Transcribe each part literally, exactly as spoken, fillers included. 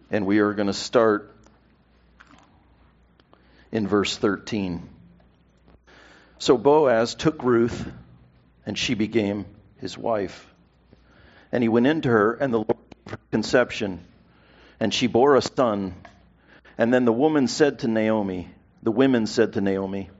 And we are going to start in verse thirteen. So Boaz took Ruth, and she became his wife. And he went into her, and the Lord gave her conception, and she bore a son. And then the woman said to Naomi, the women said to Naomi,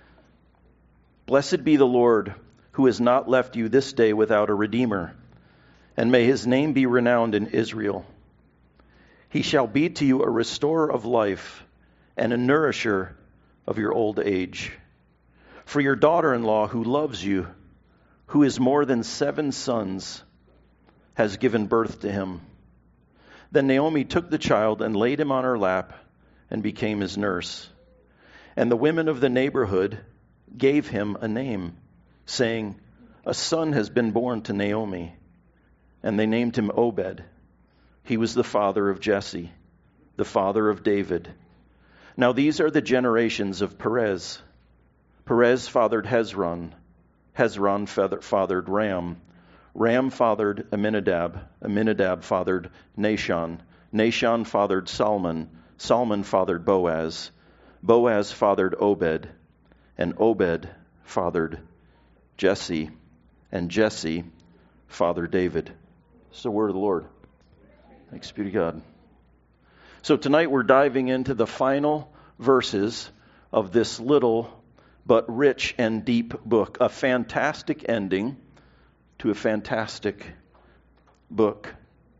Blessed be the Lord, who has not left you this day without a redeemer, and may his name be renowned in Israel. He shall be to you a restorer of life and a nourisher of your old age. For your daughter-in-law who loves you, who is more than seven sons, has given birth to him. Then Naomi took the child and laid him on her lap and became his nurse. And the women of the neighborhood gave him a name, saying, A son has been born to Naomi. And they named him Obed. He was the father of Jesse, the father of David. Now these are the generations of Perez. Perez fathered Hezron. Hezron fathered Ram. Ram fathered Amminadab. Amminadab fathered Nahshon. Nahshon fathered Salmon. Salmon fathered Boaz. Boaz fathered Obed. And Obed fathered Jesse. And Jesse fathered David. It's the word of the Lord. Thanks be to God. So tonight we're diving into the final verses of this little but rich and deep book. A fantastic ending to a fantastic book.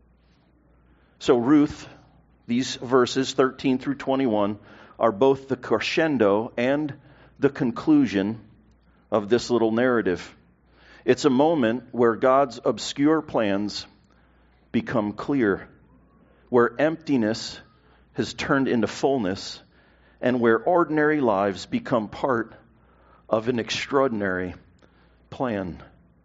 So Ruth, these verses thirteen through twenty-one, are both the crescendo and the conclusion of this little narrative. It's a moment where God's obscure plans become clear, where emptiness has turned into fullness, and where ordinary lives become part of an extraordinary plan.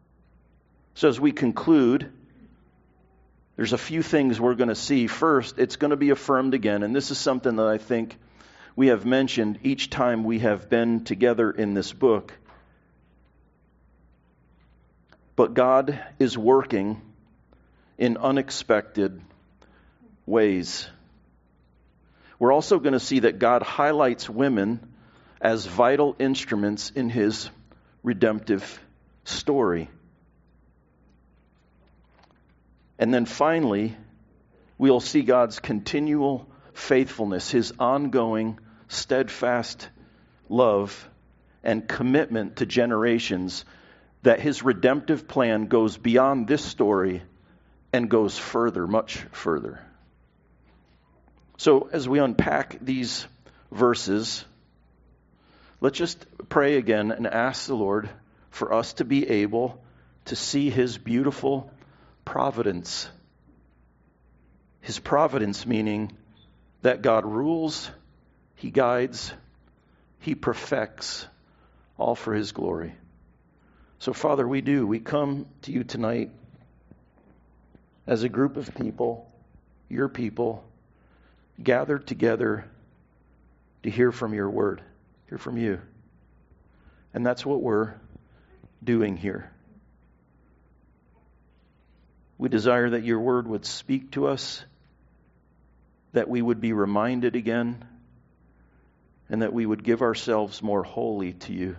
So as we conclude, there's a few things we're going to see. First, it's going to be affirmed again, and this is something that I think we have mentioned each time we have been together in this book. But God is working in unexpected ways. We're also going to see that God highlights women as vital instruments in his redemptive story. And then finally, we'll see God's continual faithfulness, his ongoing, steadfast love and commitment to generations, that his redemptive plan goes beyond this story and goes further, much further. So as we unpack these verses, let's just pray again and ask the Lord for us to be able to see his beautiful providence. His providence meaning that God rules, he guides, he perfects, all for his glory. So Father, we do. We come to you tonight as a group of people, your people, gathered together to hear from your word, hear from you. And that's what we're doing here. We desire that your word would speak to us, that we would be reminded again, and that we would give ourselves more wholly to you.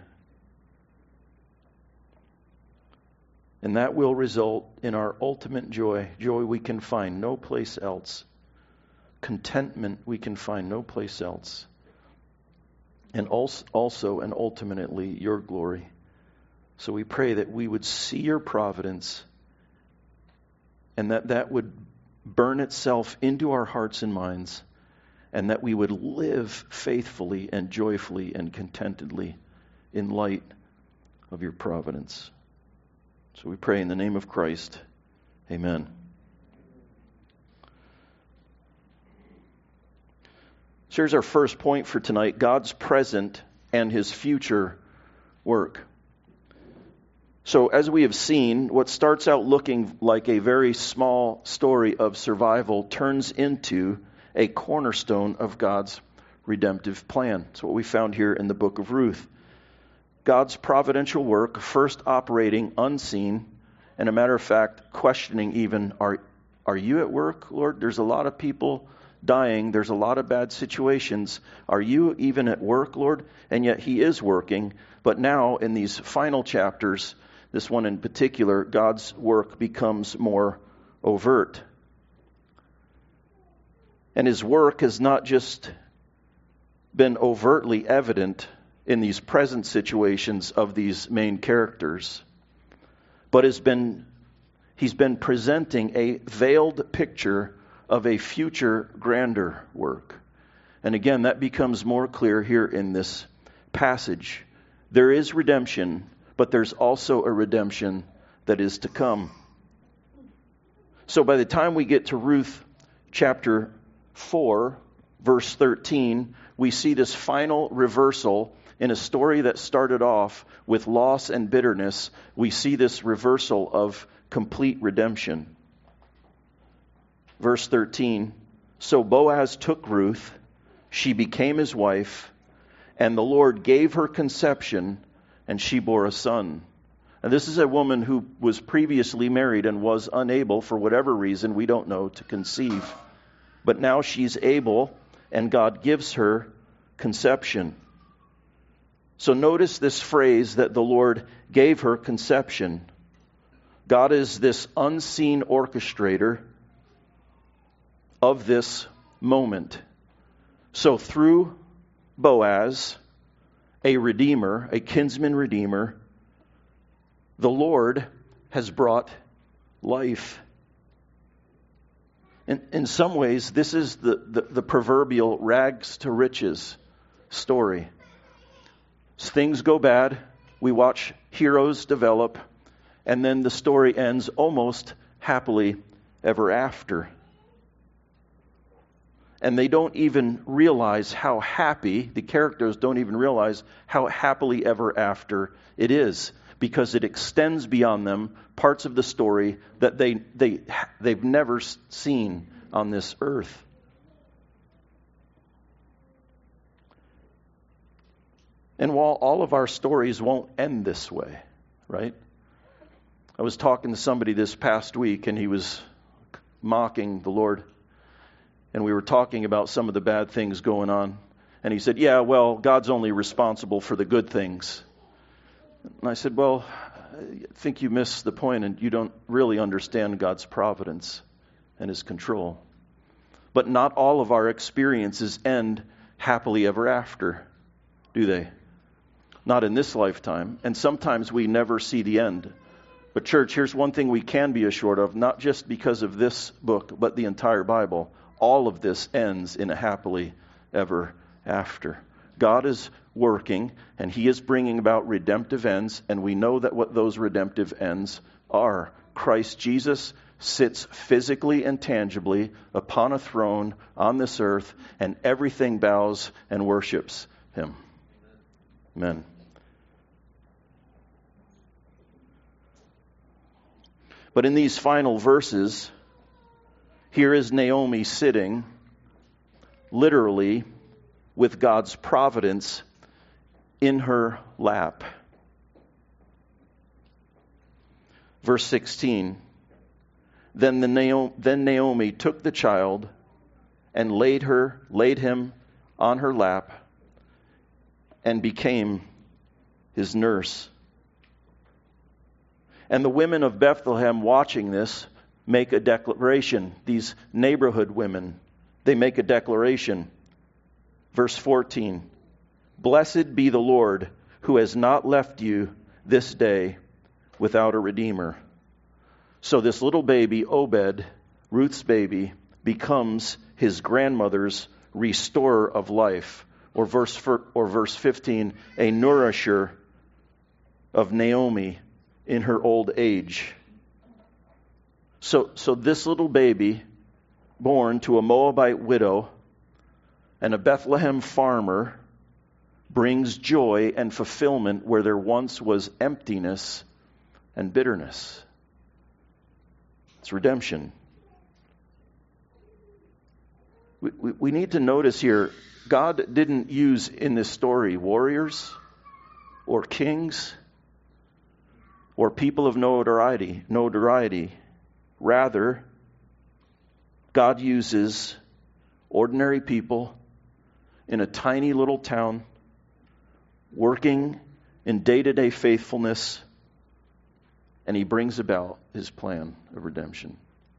And that will result in our ultimate joy, joy we can find no place else, contentment we can find no place else, and also and ultimately your glory. So we pray that we would see your providence, and that that would burn itself into our hearts and minds, and that we would live faithfully and joyfully and contentedly in light of your providence. So we pray in the name of Christ. Amen. So here's our first point for tonight: God's present and his future work. So as we have seen, what starts out looking like a very small story of survival turns into a cornerstone of God's redemptive plan. That's what we found here in the book of Ruth. God's providential work, first operating unseen, and a matter of fact, questioning even, are, are you at work, Lord? There's a lot of people dying. There's a lot of bad situations. Are you even at work, Lord? And yet he is working. But now in these final chapters, this one in particular, God's work becomes more overt. And his work has not just been overtly evident in these present situations of these main characters, but has been he's been presenting a veiled picture of a future grander work. And again, that becomes more clear here in this passage. There is redemption, but there's also a redemption that is to come. So by the time we get to Ruth chapter four, verse thirteen, we see this final reversal in a story that started off with loss and bitterness. We see this reversal of complete redemption. Verse thirteen, so Boaz took Ruth, she became his wife, and the Lord gave her conception, and she bore a son. And this is a woman who was previously married and was unable, for whatever reason, we don't know, to conceive. But now she's able, and God gives her conception. So notice this phrase that the Lord gave her conception. God is this unseen orchestrator of this moment. So through Boaz, a redeemer, a kinsman redeemer, the Lord has brought life. In, in some ways, this is the, the, the proverbial rags to riches story. As things go bad, we watch heroes develop, and then the story ends almost happily ever after. And they don't even realize how happy, the characters don't even realize how happily ever after it is, because it extends beyond them parts of the story that they, they, they've never seen on this earth. And while all of our stories won't end this way, right? I was talking to somebody this past week, and he was mocking the Lord. And we were talking about some of the bad things going on. And he said, yeah, well, God's only responsible for the good things. And I said, well, I think you miss the point, and you don't really understand God's providence and his control. But not all of our experiences end happily ever after, do they? Not in this lifetime. And sometimes we never see the end. But church, here's one thing we can be assured of, not just because of this book, but the entire Bible. All of this ends in a happily ever after. God is working, and he is bringing about redemptive ends, and we know that what those redemptive ends are. Christ Jesus sits physically and tangibly upon a throne on this earth, and everything bows and worships him. Amen. But in these final verses, here is Naomi sitting, literally, with God's providence in her lap. Verse sixteen, then, the Naomi, then Naomi took the child and laid her, laid him on her lap and became his nurse. And the women of Bethlehem watching this make a declaration. These neighborhood women, they make a declaration. Verse fourteen, blessed be the Lord who has not left you this day without a redeemer. So this little baby, Obed, Ruth's baby, becomes his grandmother's restorer of life. Or verse, or verse fifteen, a nourisher of Naomi in her old age. So, so this little baby, born to a Moabite widow and a Bethlehem farmer, brings joy and fulfillment where there once was emptiness and bitterness. It's redemption. We, we, we need to notice here, God didn't use in this story warriors or kings or people of notoriety. notoriety. Rather, God uses ordinary people in a tiny little town, working in day-to-day faithfulness, and he brings about his plan of redemption.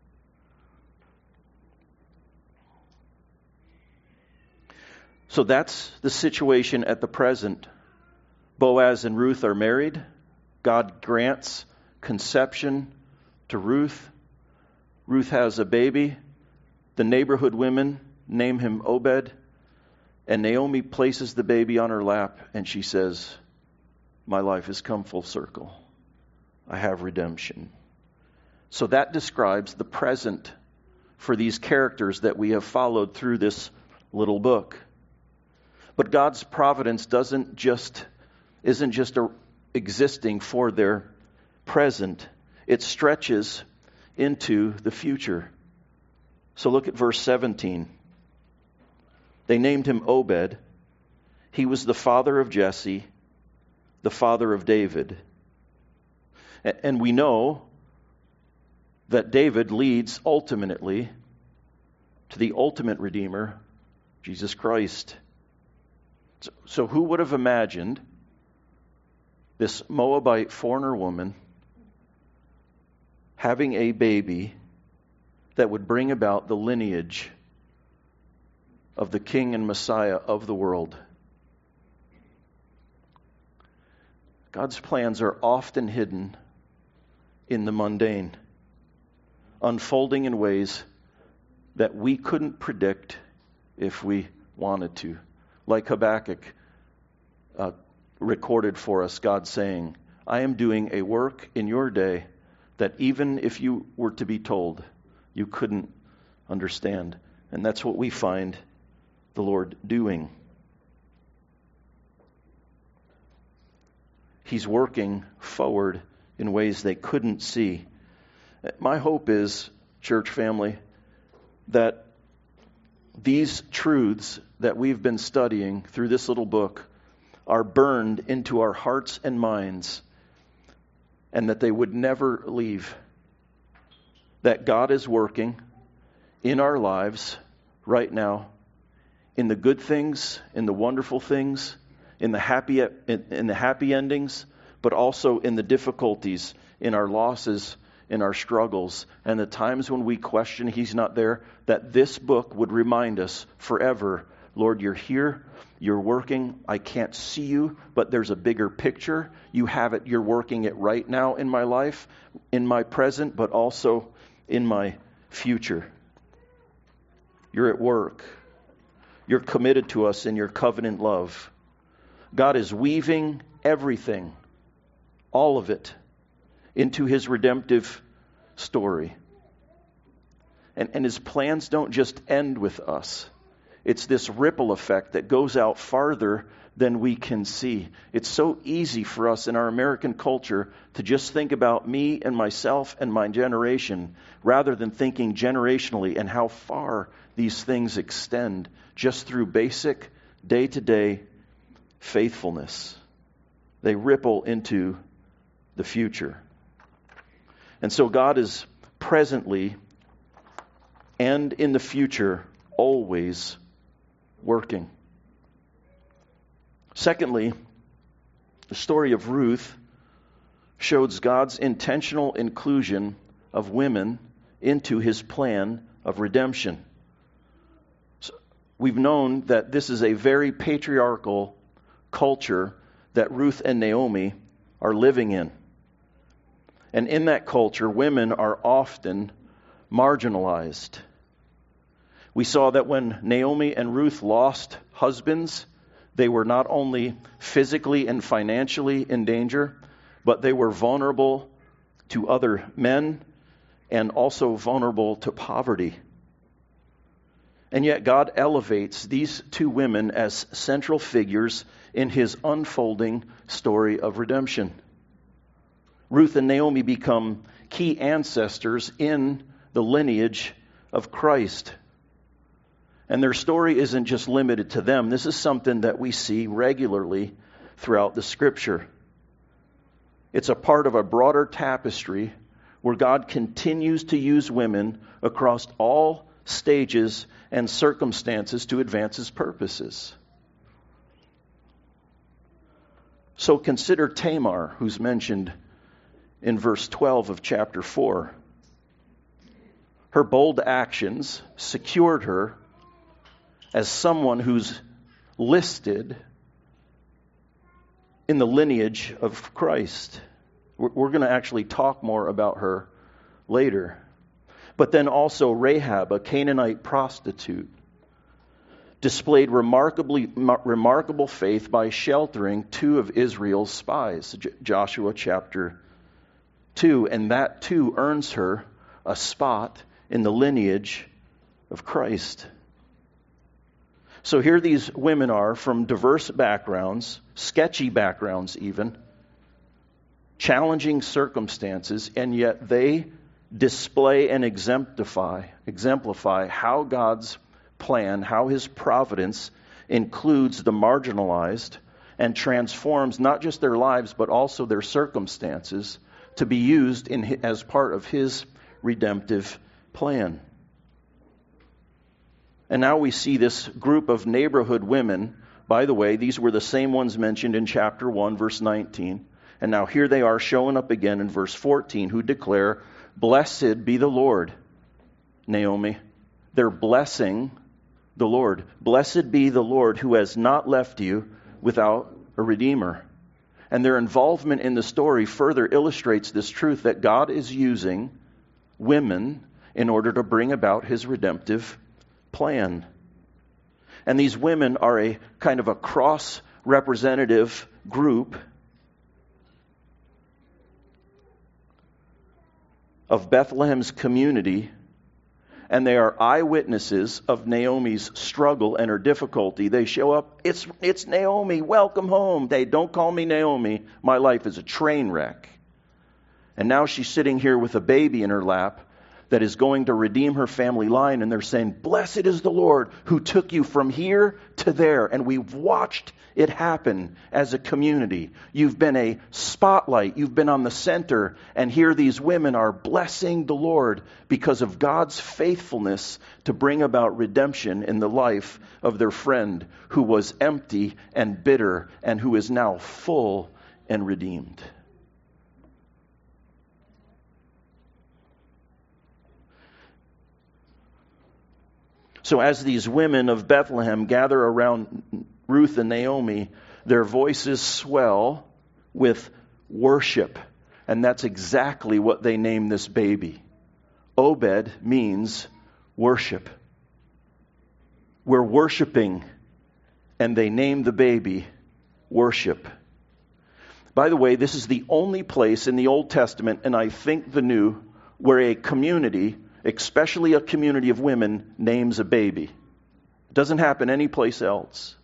So that's the situation at the present. Boaz and Ruth are married. God grants conception to Ruth. Ruth has a baby. The neighborhood women name him Obed. And Naomi places the baby on her lap and she says, my life has come full circle. I have redemption. So that describes the present for these characters that we have followed through this little book. But God's providence doesn't just isn't just a, existing for their present. It stretches into the future. So look at verse seventeen. They named him Obed. He was the father of Jesse, the father of David. And we know that David leads ultimately to the ultimate Redeemer, Jesus Christ. So who would have imagined this Moabite foreigner woman having a baby that would bring about the lineage of the King and Messiah of the world? God's plans are often hidden in the mundane, unfolding in ways that we couldn't predict if we wanted to. Like Habakkuk uh, recorded for us, God saying, I am doing a work in your day that even if you were to be told, you couldn't understand. And that's what we find the Lord doing. He's working forward in ways they couldn't see. My hope is, church family, that these truths that we've been studying through this little book are burned into our hearts and minds, and that they would never leave. That God is working in our lives right now, in the good things, in the wonderful things, in the happy in, in the happy endings, but also in the difficulties, in our losses, in our struggles, and the times when we question He's not there, that this book would remind us forever, Lord, you're here, you're working, I can't see you, but there's a bigger picture. You have it, you're working it right now in my life, in my present, but also in my future. You're at work. You're committed to us in your covenant love. God is weaving everything, all of it, into His redemptive story. And, and His plans don't just end with us. It's this ripple effect that goes out farther than we can see. It's so easy for us in our American culture to just think about me and myself and my generation, rather than thinking generationally and how far these things extend just through basic day-to-day faithfulness. They ripple into the future. And so God is presently and in the future always working. Secondly, the story of Ruth shows God's intentional inclusion of women into His plan of redemption. So we've known that this is a very patriarchal culture that Ruth and Naomi are living in. And in that culture, women are often marginalized. We saw that when Naomi and Ruth lost husbands, they were not only physically and financially in danger, but they were vulnerable to other men and also vulnerable to poverty. And yet God elevates these two women as central figures in His unfolding story of redemption. Ruth and Naomi become key ancestors in the lineage of Christ. And their story isn't just limited to them. This is something that we see regularly throughout the Scripture. It's a part of a broader tapestry where God continues to use women across all stages, and circumstances to advance his purposes. So consider Tamar, who's mentioned in verse twelve of chapter four. Her bold actions secured her as someone who's listed in the lineage of Christ. We're, we're going to actually talk more about her later. But then also Rahab, a Canaanite prostitute, displayed remarkably remarkable faith by sheltering two of Israel's spies, J- Joshua chapter two, and that too earns her a spot in the lineage of Christ. So here these women are from diverse backgrounds, sketchy backgrounds even, challenging circumstances, and yet they display and exemplify, exemplify how God's plan, how his providence includes the marginalized and transforms not just their lives but also their circumstances to be used in, as part of his redemptive plan. And now we see this group of neighborhood women. By the way, these were the same ones mentioned in chapter one, verse nineteen. And now here they are showing up again in verse fourteen, who declare, "Blessed be the Lord." Naomi, they're blessing the Lord. Blessed be the Lord who has not left you without a redeemer. And their involvement in the story further illustrates this truth that God is using women in order to bring about his redemptive plan. And these women are a kind of a cross-representative group of Bethlehem's community, and they are eyewitnesses of Naomi's struggle and her difficulty. They show up, it's it's Naomi, welcome home. They don't call me Naomi, my life is a train wreck. And now she's sitting here with a baby in her lap that is going to redeem her family line, and they're saying, "Blessed is the Lord who took you from here to there." And we've watched it happen as a community. You've been a spotlight, you've been on the center, and here these women are blessing the Lord because of God's faithfulness to bring about redemption in the life of their friend who was empty and bitter and who is now full and redeemed. So as these women of Bethlehem gather around Ruth and Naomi, their voices swell with worship. And that's exactly what they name this baby. Obed means worship. We're worshiping, and they name the baby worship. By the way, this is the only place in the Old Testament, and I think the New, where a community, especially a community of women, names a baby. It doesn't happen anyplace else.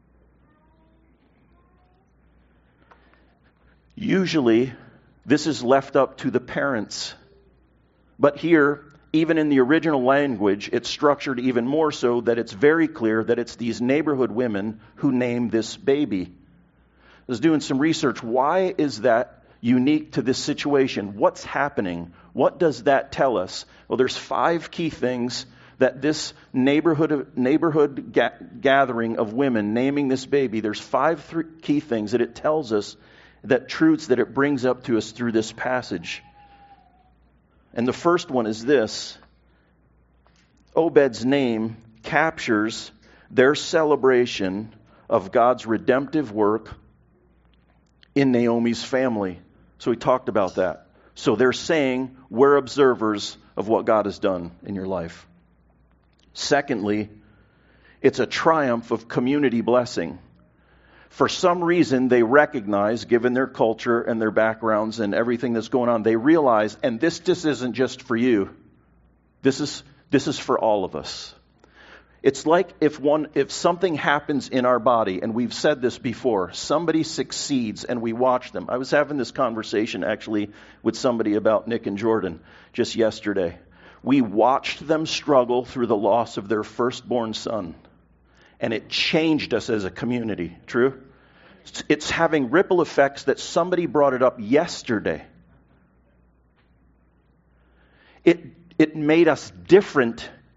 Usually, this is left up to the parents. But here, even in the original language, it's structured even more so that it's very clear that it's these neighborhood women who name this baby. I was doing some research. Why is that unique to this situation? What's happening? What does that tell us? Well, there's five key things that this neighborhood neighborhood ga- gathering of women naming this baby, there's five th- key things that it tells us, that truths that it brings up to us through this passage. And the first one is this: Obed's name captures their celebration of God's redemptive work in Naomi's family. So we talked about that. So they're saying, we're observers of what God has done in your life. Secondly, it's a triumph of community blessing. For some reason, they recognize, given their culture and their backgrounds and everything that's going on, they realize, and this just isn't just for you. This is this is for all of us. It's like if one if something happens in our body, and we've said this before, somebody succeeds and we watch them. I was having this conversation actually with somebody about Nick and Jordan just yesterday. We watched them struggle through the loss of their firstborn son. And it changed us as a community. True? It's having ripple effects that somebody brought it up yesterday. It it made us different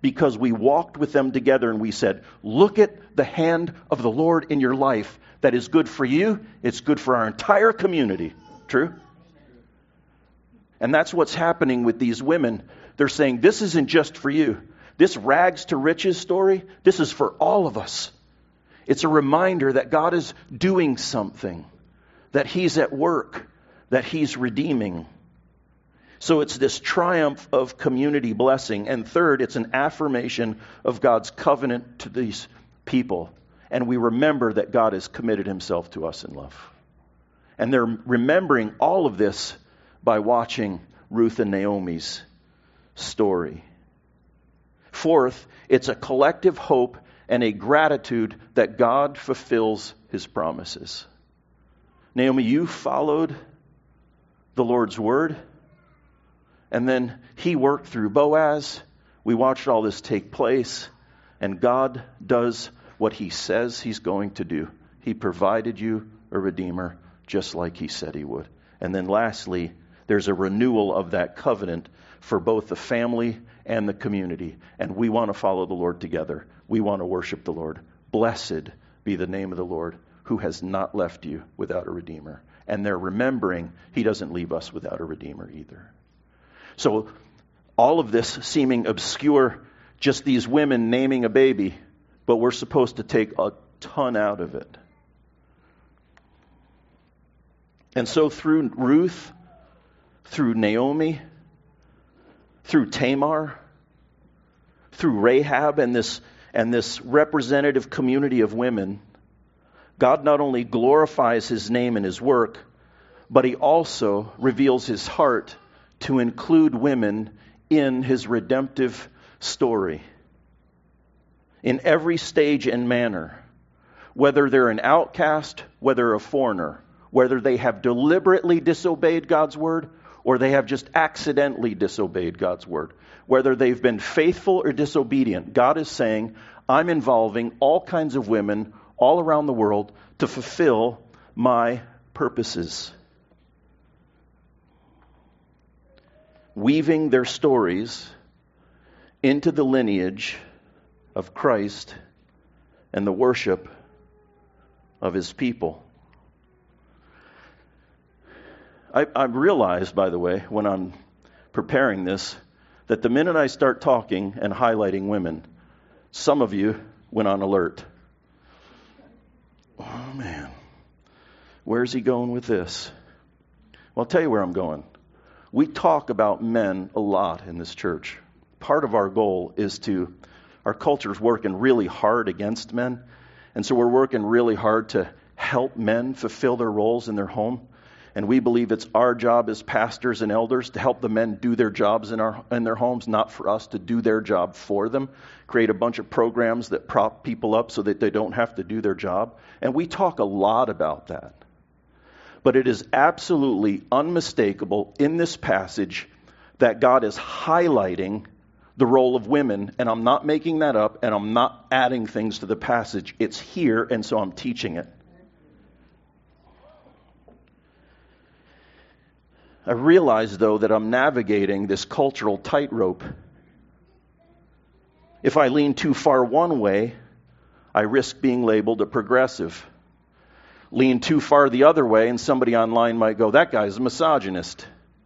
because we walked with them together and we said, look at the hand of the Lord in your life that is good for you. It's good for our entire community. True? And that's what's happening with these women. They're saying, this isn't just for you. This rags to riches story, this is for all of us. It's a reminder that God is doing something, that He's at work, that He's redeeming. So it's this triumph of community blessing. And third, it's an affirmation of God's covenant to these people. And we remember that God has committed Himself to us in love. And they're remembering all of this by watching Ruth and Naomi's story. Fourth, it's a collective hope and a gratitude that God fulfills His promises. Naomi, you followed the Lord's word, and then He worked through Boaz. We watched all this take place, and God does what He says He's going to do. He provided you a redeemer, just like He said He would. And then lastly, there's a renewal of that covenant for both the family and the community. And we want to follow the Lord together. We want to worship the Lord. Blessed be the name of the Lord, who has not left you without a redeemer. And they're remembering He doesn't leave us without a redeemer either. So all of this seeming obscure, just these women naming a baby, but we're supposed to take a ton out of it. And so through Ruth, through Naomi, through Tamar, through Rahab and this and this representative community of women, God not only glorifies His name and His work, but He also reveals His heart to include women in His redemptive story. In every stage and manner, whether they're an outcast, whether a foreigner, whether they have deliberately disobeyed God's word, or they have just accidentally disobeyed God's word. Whether they've been faithful or disobedient, God is saying, I'm involving all kinds of women all around the world to fulfill my purposes. Weaving their stories into the lineage of Christ and the worship of His people. I, I realized, by the way, when I'm preparing this, that the minute I start talking and highlighting women, some of you went on alert. Oh, man. Where's he going with this? Well, I'll tell you where I'm going. We talk about men a lot in this church. Part of our goal is to, our culture's working really hard against men, and so we're working really hard to help men fulfill their roles in their home. And we believe it's our job as pastors and elders to help the men do their jobs in our in their homes, not for us to do their job for them. Create a bunch of programs that prop people up so that they don't have to do their job. And we talk a lot about that. But it is absolutely unmistakable in this passage that God is highlighting the role of women. And I'm not making that up, and I'm not adding things to the passage. It's here, and so I'm teaching it. I realize, though, that I'm navigating this cultural tightrope. If I lean too far one way, I risk being labeled a progressive. Lean too far the other way, and somebody online might go, that guy's a misogynist.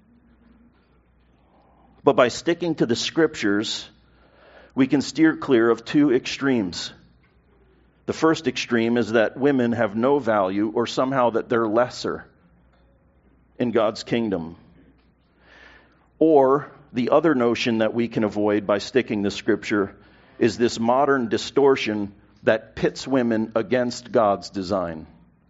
But by sticking to the Scriptures, we can steer clear of two extremes. The first extreme is that women have no value, or somehow that they're lesser in God's kingdom. Or the other notion that we can avoid by sticking to Scripture is this modern distortion that pits women against God's design.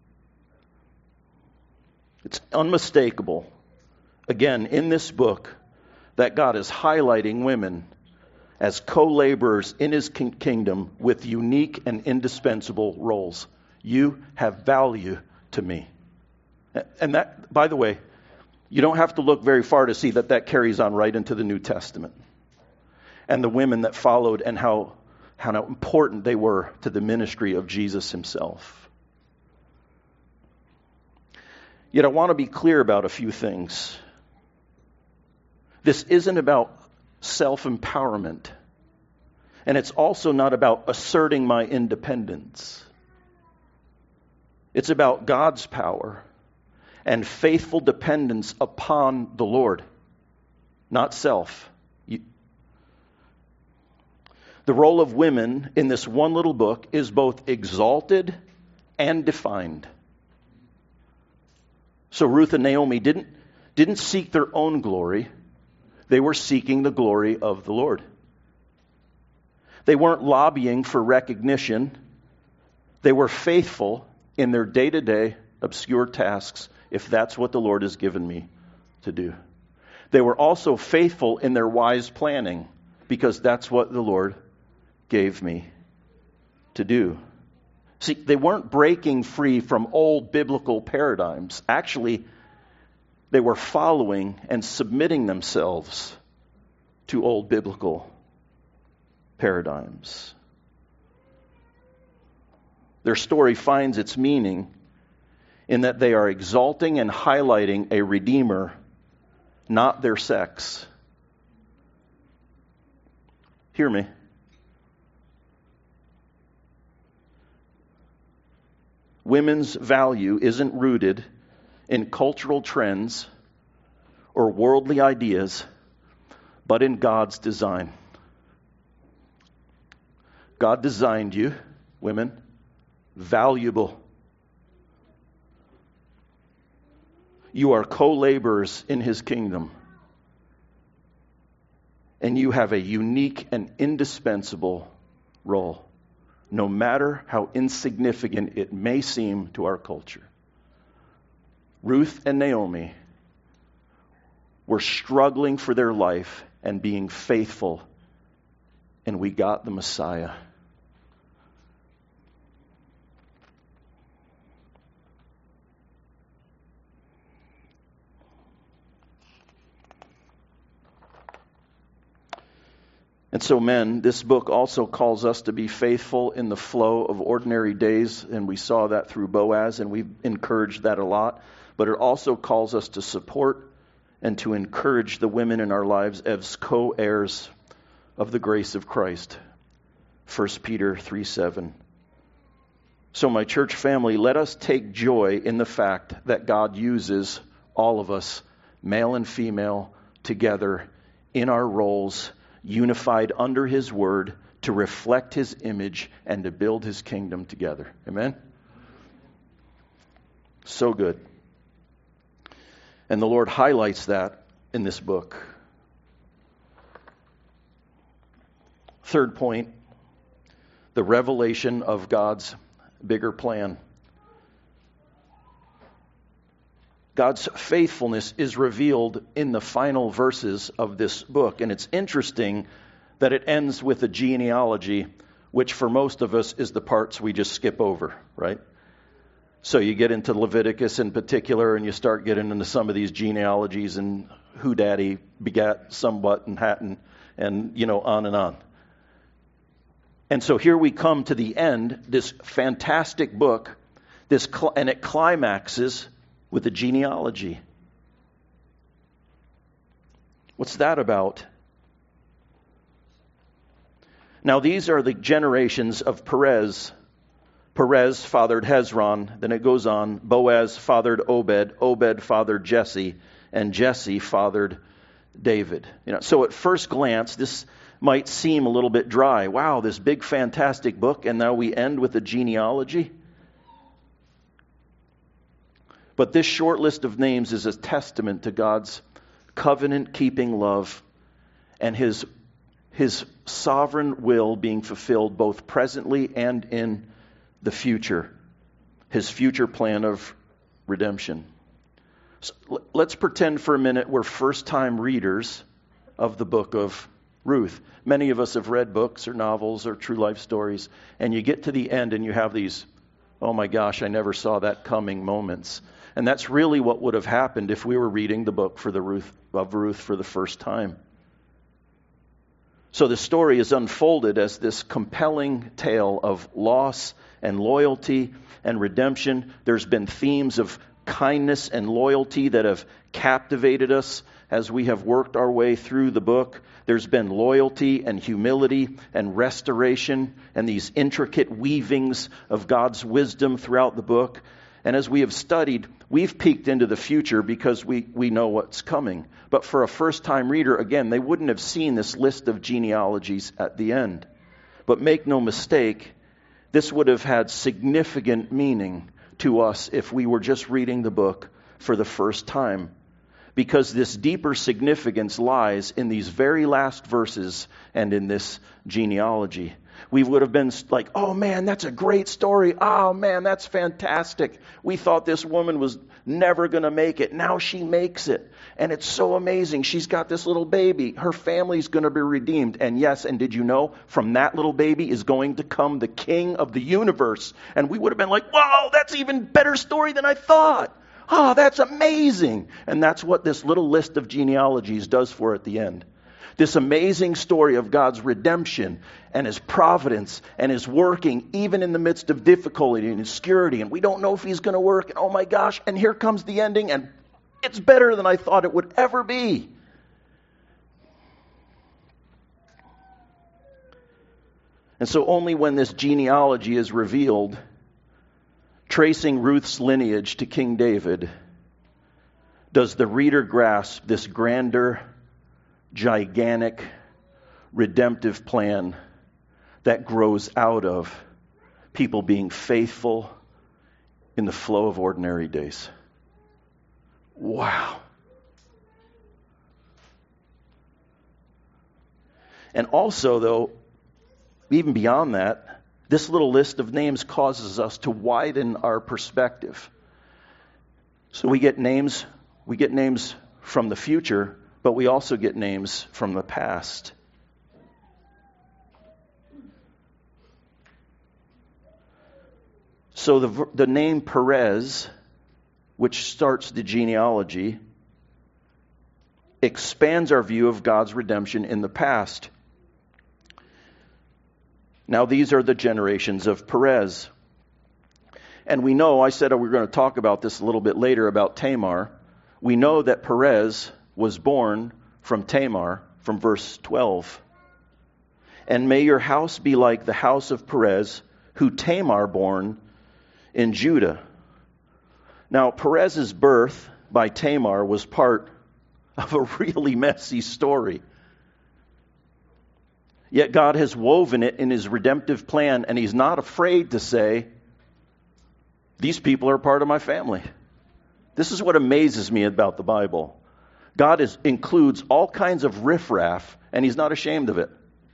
It's unmistakable, again, in this book, that God is highlighting women as co-laborers in His kingdom with unique and indispensable roles. You have value to me. And that, by the way, you don't have to look very far to see that that carries on right into the New Testament. And the women that followed and how, how important they were to the ministry of Jesus Himself. Yet I want to be clear about a few things. This isn't about self-empowerment. And it's also not about asserting my independence. It's about God's power and faithful dependence upon the Lord, not self. You... The role of women in this one little book is both exalted and defined. So Ruth and Naomi didn't, didn't seek their own glory. They were seeking the glory of the Lord. They weren't lobbying for recognition. They were faithful in their day-to-day obscure tasks, if that's what the Lord has given me to do. They were also faithful in their wise planning, because that's what the Lord gave me to do. See, they weren't breaking free from old biblical paradigms. Actually, they were following and submitting themselves to old biblical paradigms. Their story finds its meaning in that they are exalting and highlighting a redeemer, not their sex. Hear me. Women's value isn't rooted in cultural trends or worldly ideas, but in God's design. God designed you, women, valuable. You are co-laborers in His kingdom. And you have a unique and indispensable role, no matter how insignificant it may seem to our culture. Ruth and Naomi were struggling for their life and being faithful, and we got the Messiah. And so, men, this book also calls us to be faithful in the flow of ordinary days, and we saw that through Boaz, and we've encouraged that a lot. But it also calls us to support and to encourage the women in our lives as co-heirs of the grace of Christ. First Peter three seven. So, my church family, let us take joy in the fact that God uses all of us, male and female, together in our roles, unified under His word, to reflect His image and to build His kingdom together. Amen? So good. And the Lord highlights that in this book. Third point, the revelation of God's bigger plan. God's faithfulness is revealed in the final verses of this book. And it's interesting that it ends with a genealogy, which for most of us is the parts we just skip over, right? So you get into Leviticus in particular, and you start getting into some of these genealogies and who daddy begat somewhat and Hatton, and, you know, on and on. And so here we come to the end, this fantastic book, this cl- and it climaxes with a genealogy. What's that about? Now, these are the generations of Perez. Perez fathered Hezron. Then it goes on. Boaz fathered Obed. Obed fathered Jesse. And Jesse fathered David. You know, so at first glance, this might seem a little bit dry. Wow, this big, fantastic book, and now we end with a genealogy. But this short list of names is a testament to God's covenant-keeping love and His, His sovereign will being fulfilled both presently and in the future. His future plan of redemption. So let's pretend for a minute we're first-time readers of the book of Ruth. Many of us have read books or novels or true life stories, and you get to the end and you have these, oh my gosh, I never saw that coming moments. And that's really what would have happened if we were reading the book for the Ruth of Ruth for the first time. So the story is unfolded as this compelling tale of loss and loyalty and redemption. There's been themes of kindness and loyalty that have captivated us as we have worked our way through the book. There's been loyalty and humility and restoration and these intricate weavings of God's wisdom throughout the book. And as we have studied, we've peeked into the future because we, we know what's coming. But for a first-time reader, again, they wouldn't have seen this list of genealogies at the end. But make no mistake, this would have had significant meaning to us if we were just reading the book for the first time. Because this deeper significance lies in these very last verses and in this genealogy. We would have been like, oh man, that's a great story. Oh man, that's fantastic. We thought this woman was never going to make it. Now she makes it. And it's so amazing. She's got this little baby. Her family's going to be redeemed. And yes, and did you know, from that little baby is going to come the king of the universe. And we would have been like, wow, that's even better story than I thought. Oh, that's amazing. And that's what this little list of genealogies does for at the end. This amazing story of God's redemption and His providence and His working even in the midst of difficulty and obscurity. And we don't know if He's going to work. And oh my gosh, and here comes the ending and it's better than I thought it would ever be. And so only when this genealogy is revealed, tracing Ruth's lineage to King David, does the reader grasp this grander, gigantic, redemptive plan that grows out of people being faithful in the flow of ordinary days. Wow. And also, though, even beyond that, this little list of names causes us to widen our perspective. So we get names, we get names from the future, but we also get names from the past. So the the name Perez, which starts the genealogy, expands our view of God's redemption in the past. Now these are the generations of Perez. And we know, I said we were going to talk about this a little bit later about Tamar. We know that Perez was born from Tamar, from verse twelve. And may your house be like the house of Perez, who Tamar born in Judah. Now, Perez's birth by Tamar was part of a really messy story. Yet God has woven it in His redemptive plan, and He's not afraid to say, these people are part of my family. This is what amazes me about the Bible. God is, includes all kinds of riffraff, and He's not ashamed of it.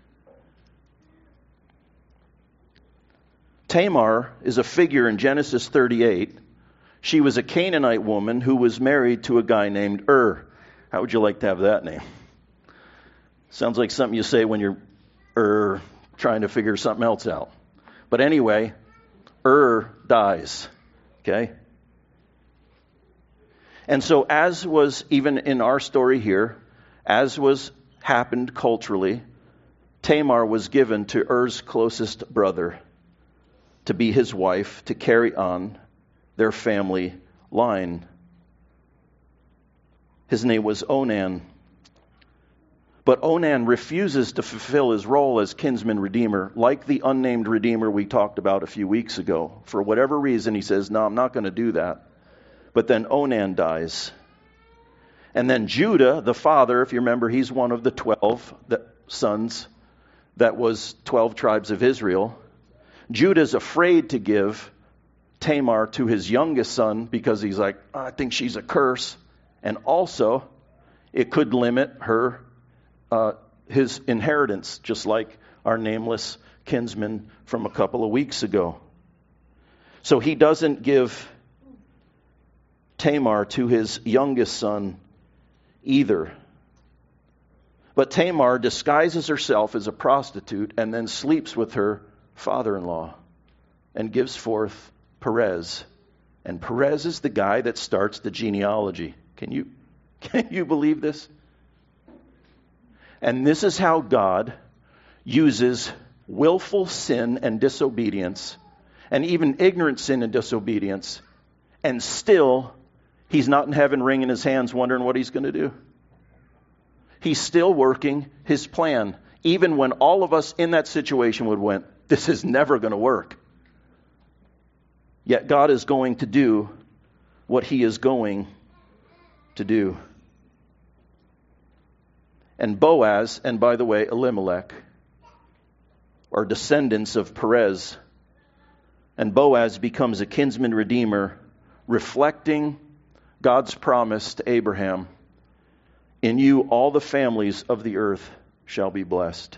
Tamar is a figure in Genesis thirty-eight. She was a Canaanite woman who was married to a guy named Ur. How would you like to have that name? Sounds like something you say when you're Ur trying to figure something else out. But anyway, Ur dies. Okay? And so as was even in our story here, as was happened culturally, Tamar was given to Ur's closest brother to be his wife, to carry on their family line. His name was Onan. But Onan refuses to fulfill his role as kinsman redeemer, like the unnamed redeemer we talked about a few weeks ago. For whatever reason, he says, no, I'm not going to do that. But then Onan dies. And then Judah, the father, if you remember, he's one of the twelve sons that was twelve tribes of Israel. Judah's afraid to give Tamar to his youngest son because he's like, oh, I think she's a curse. And also, it could limit her, uh, his inheritance, just like our nameless kinsman from a couple of weeks ago. So he doesn't give Tamar to his youngest son either. But Tamar disguises herself as a prostitute and then sleeps with her father-in-law and gives forth Perez. And Perez is the guy that starts the genealogy. Can you, can you believe this? And this is how God uses willful sin and disobedience, and even ignorant sin and disobedience, and still He's not in heaven wringing His hands wondering what He's going to do. He's still working his plan, even when all of us in that situation would went, this is never going to work. Yet God is going to do what he is going to do. And Boaz, and by the way, Elimelech, are descendants of Perez. And Boaz becomes a kinsman redeemer, reflecting God's promise to Abraham, in you all the families of the earth shall be blessed.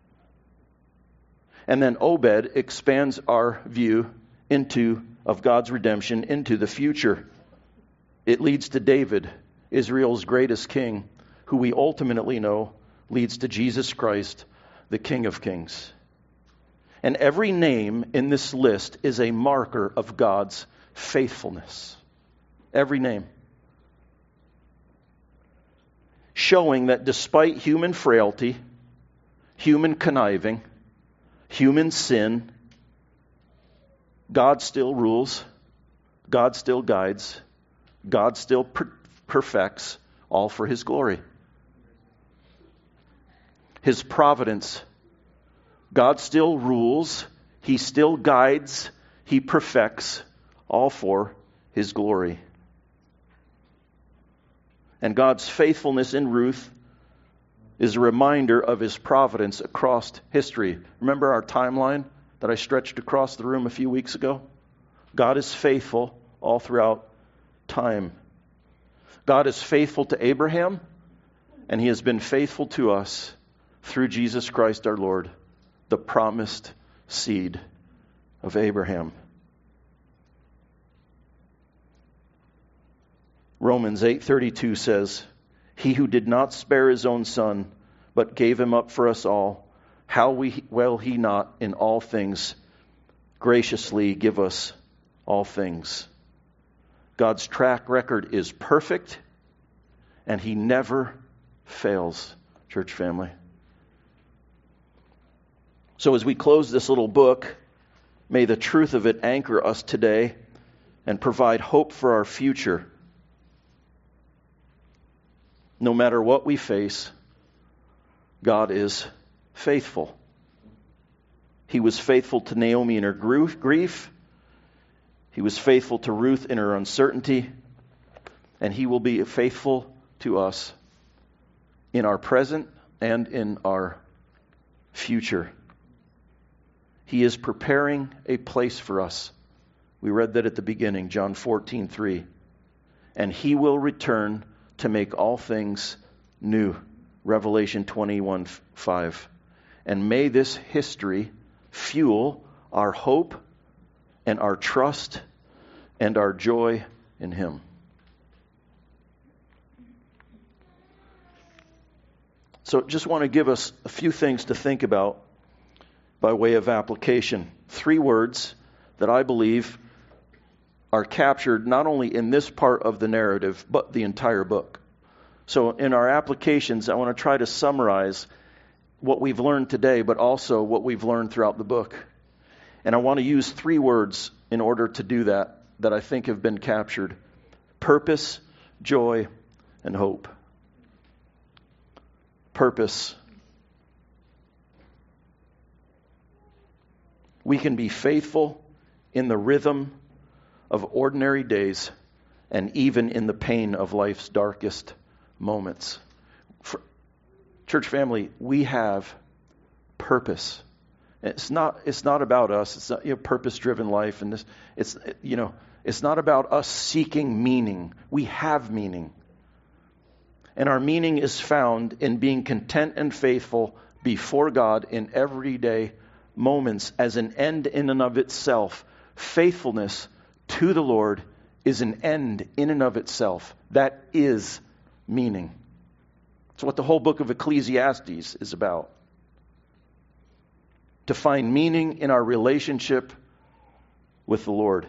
And then Obed expands our view into of God's redemption into the future. It leads to David, Israel's greatest king, who we ultimately know leads to Jesus Christ, the King of Kings. And every name in this list is a marker of God's faithfulness. Every name. Showing that despite human frailty, human conniving, human sin, God still rules, God still guides, God still per- perfects, all for his glory. His providence, God still rules, he still guides, he perfects, all for his glory. And God's faithfulness in Ruth is a reminder of his providence across history. Remember our timeline that I stretched across the room a few weeks ago? God is faithful all throughout time. God is faithful to Abraham, and he has been faithful to us through Jesus Christ our Lord, the promised seed of Abraham. Romans eight thirty-two says, he who did not spare his own son, but gave him up for us all, how we, will he not in all things graciously give us all things? God's track record is perfect, and he never fails, church family. So as we close this little book, may the truth of it anchor us today and provide hope for our future. No matter what we face, God is faithful. He was faithful to Naomi in her grief. He was faithful to Ruth in her uncertainty. And he will be faithful to us in our present and in our future. He is preparing a place for us. We read that at the beginning, John fourteen three. And he will return to make all things new. Revelation twenty-one five. And may this history fuel our hope and our trust and our joy in him. So just want to give us a few things to think about by way of application. Three words that I believe are captured not only in this part of the narrative, but the entire book. So in our applications, I want to try to summarize what we've learned today, but also what we've learned throughout the book. And I want to use three words in order to do that, that I think have been captured. Purpose, joy, and hope. Purpose. We can be faithful in the rhythm of ordinary days and even in the pain of life's darkest moments. For, church family, we have purpose. It's not it's not about us. It's not, you know, purpose-driven life, and this it's you know, it's not about us seeking meaning. We have meaning. And our meaning is found in being content and faithful before God in everyday moments as an end in and of itself. Faithfulness to the Lord is an end in and of itself. That is meaning. It's what the whole book of Ecclesiastes is about. To find meaning in our relationship with the Lord.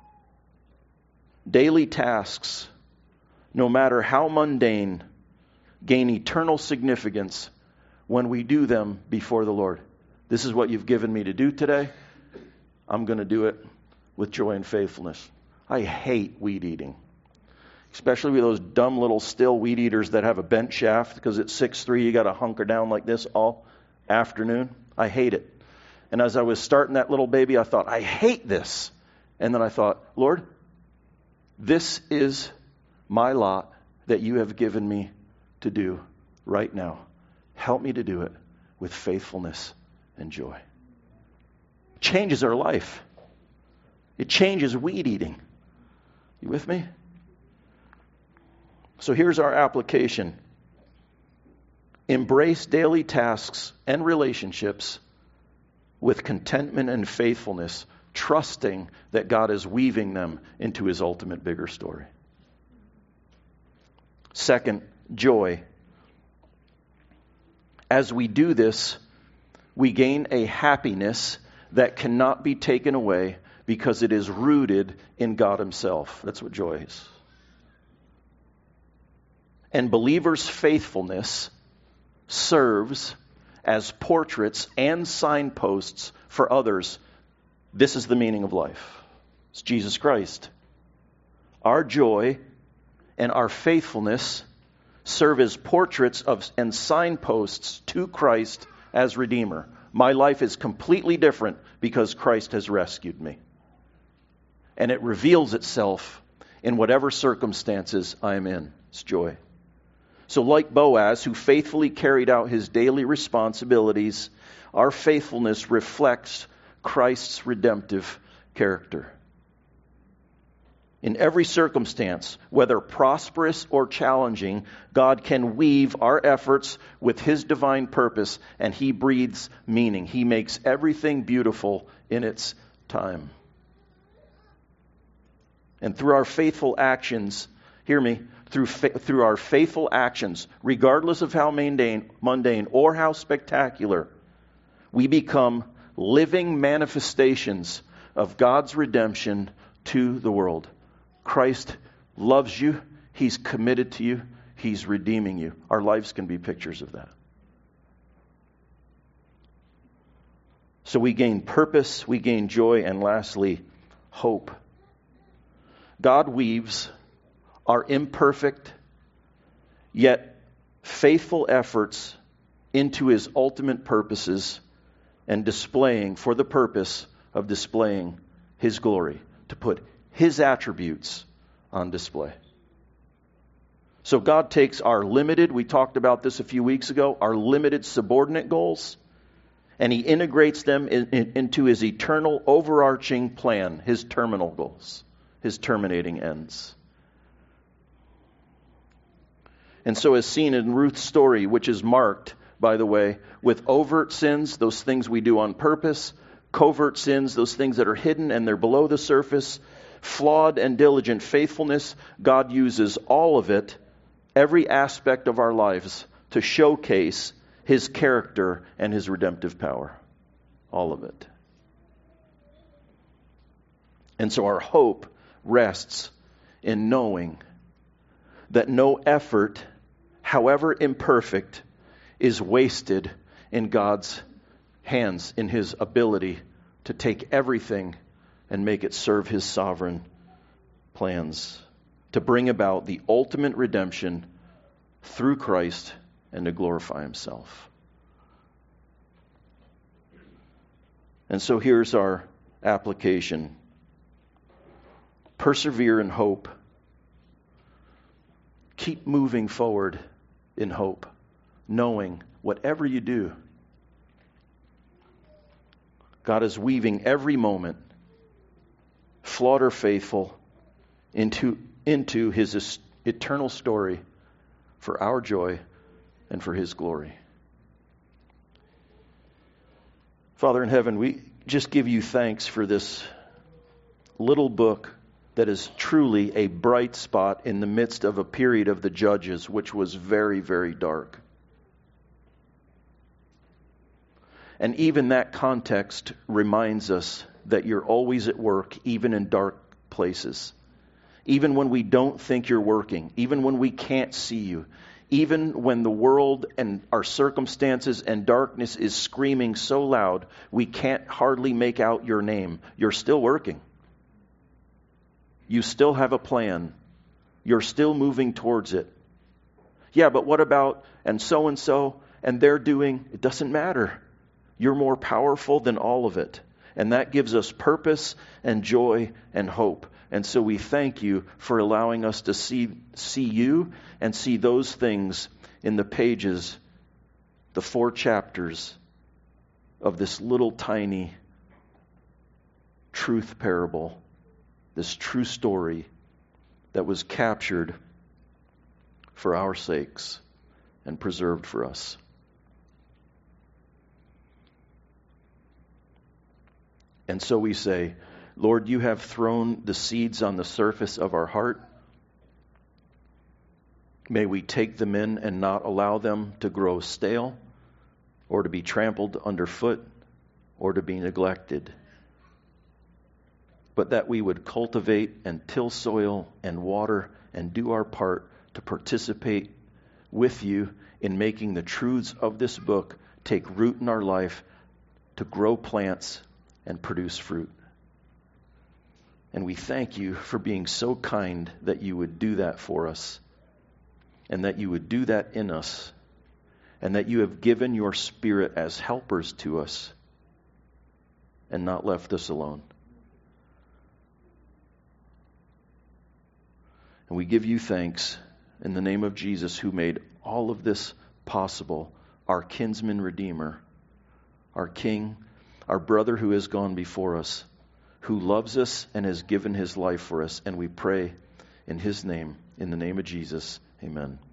Daily tasks, no matter how mundane, gain eternal significance when we do them before the Lord. This is what you've given me to do today. I'm going to do it with joy and faithfulness. I hate weed eating. Especially with those dumb little still weed eaters that have a bent shaft because at six three you got to hunker down like this all afternoon. I hate it. And as I was starting that little baby, I thought, I hate this. And then I thought, Lord, this is my lot that you have given me to do right now. Help me to do it with faithfulness and joy. It changes our life. It changes weed eating. You with me? So here's our application. Embrace daily tasks and relationships with contentment and faithfulness, trusting that God is weaving them into his ultimate bigger story. Second, joy. As we do this, we gain a happiness that cannot be taken away because it is rooted in God himself. That's what joy is. And believers' faithfulness serves as portraits and signposts for others. This is the meaning of life. It's Jesus Christ. Our joy and our faithfulness serve as portraits of and signposts to Christ as Redeemer. My life is completely different because Christ has rescued me. And it reveals itself in whatever circumstances I am in. It's joy. So like Boaz, who faithfully carried out his daily responsibilities, our faithfulness reflects Christ's redemptive character. In every circumstance, whether prosperous or challenging, God can weave our efforts with his divine purpose, and he breathes meaning. He makes everything beautiful in its time. And through our faithful actions, hear me, through fa- through our faithful actions, regardless of how mundane, mundane or how spectacular, we become living manifestations of God's redemption to the world. Christ loves you. He's committed to you. He's redeeming you. Our lives can be pictures of that. So we gain purpose, we gain joy, and lastly, hope. God weaves our imperfect yet faithful efforts into his ultimate purposes and displaying for the purpose of displaying his glory, to put his attributes on display. So God takes our limited, we talked about this a few weeks ago, our limited subordinate goals, and he integrates them in, in, into his eternal overarching plan, his terminal goals, his terminating ends. And so as seen in Ruth's story, which is marked, by the way, with overt sins, those things we do on purpose, covert sins, those things that are hidden and they're below the surface, flawed and diligent faithfulness, God uses all of it, every aspect of our lives, to showcase his character and his redemptive power. All of it. And so our hope rests in knowing that no effort, however imperfect, is wasted in God's hands, in his ability to take everything and make it serve his sovereign plans, to bring about the ultimate redemption through Christ and to glorify himself. And so here's our application. Persevere in hope. Keep moving forward in hope, knowing whatever you do, God is weaving every moment, flawed or faithful, into, into his eternal story for our joy and for his glory. Father in heaven, we just give you thanks for this little book that is truly a bright spot in the midst of a period of the Judges, which was very, very dark. And even that context reminds us that you're always at work, even in dark places. Even when we don't think you're working, even when we can't see you, even when the world and our circumstances and darkness is screaming so loud, we can't hardly make out your name. You're still working. You still have a plan. You're still moving towards it. Yeah, but what about and so-and-so and they're doing? It doesn't matter. You're more powerful than all of it. And that gives us purpose and joy and hope. And so we thank you for allowing us to see, see you and see those things in the pages, the four chapters of this little tiny truth parable, this true story that was captured for our sakes and preserved for us. And so we say, Lord, you have thrown the seeds on the surface of our heart. May we take them in and not allow them to grow stale or to be trampled underfoot or to be neglected. But that we would cultivate and till soil and water and do our part to participate with you in making the truths of this book take root in our life, to grow plants and produce fruit. And we thank you for being so kind that you would do that for us, and that you would do that in us, and that you have given your Spirit as helpers to us and not left us alone. And we give you thanks in the name of Jesus, who made all of this possible, our kinsman redeemer, our King, our brother who has gone before us, who loves us and has given his life for us. And we pray in his name, in the name of Jesus, amen.